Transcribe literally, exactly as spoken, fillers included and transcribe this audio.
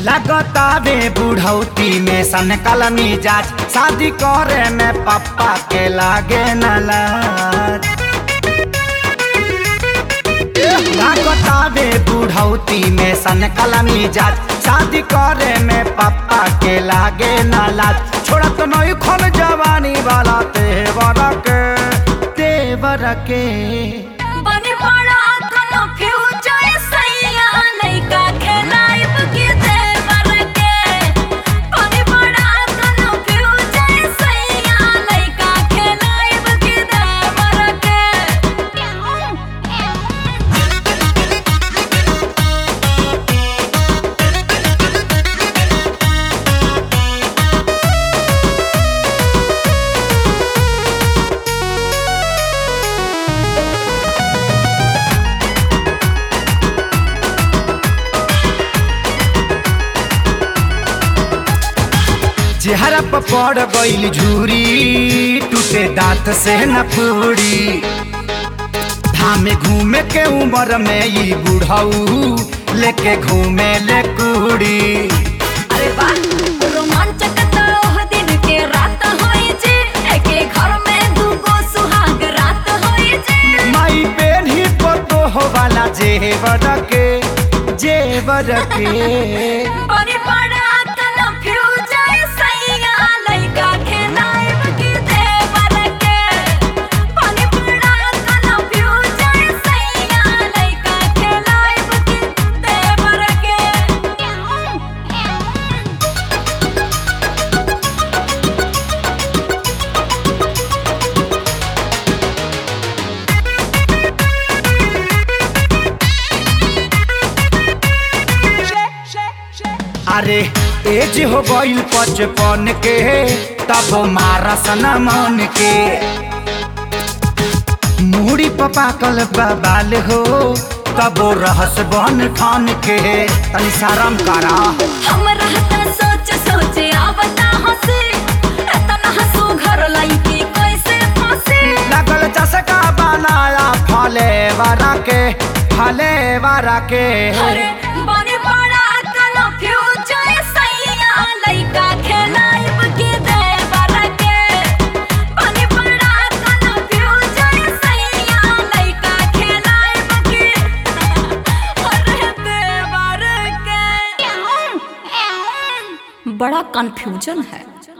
लगतावे बुढ़ौती में सन कलमी जाच, शादी करे में पप्पा के लागे न लाज। लगतावे बुढ़ौती में सन कलमी जाच, शादी करे में पप्पा के लागे न लाज। छोड़ा तो नहीं खन जवानी वाला तेवर के तेवर के बनी बड़ा कोनो फ्यूचर सैया लइका खेलाइब के देवर के। बनी बड़ा कोनो फ्यूचर सैया लइका खेलाइब के देवर के। चेहरा पर पड़ गईल झूरी, टूटे दांत से न पूरी। धामे घूमे के उम्र में ई बुढ़ऊ लेके घूमे ले कुड़ी। अरे वाह रोमांचक तो ओह दिन के रात होई जे, एके घर में दूगो सुहाग रात होई जे। माई पेन्ही पतो हो वाला जेवर के जेवर के बनी बड़ा कोनो फ्यूचर सैया लइका खेलाइब के देवर के। बनी बड़ा कोनो फ्यूचर सैया लइका खेलाइब के देवर के। अरे एज हो गईल पचपन के, तब मारा सना मन के। मुड़ी पपाकल बबाल हो, तब रहस बन ठान के। तनी शरम करा हम रहता सोच सोच आवता हंसी, एतना हंसू घर लइकी कैसे फंसी। लगल चसका बनाया फले वारा के फले वारा के। अरे बनी बड़ा कोनो फ्यूचर सैया लइका खेलाइब के देवर के। बनी बड़ा कोनो फ्यूचर सैया लइका खेलाइब के अरे देवर के। बड़ा कंफ्यूजन है।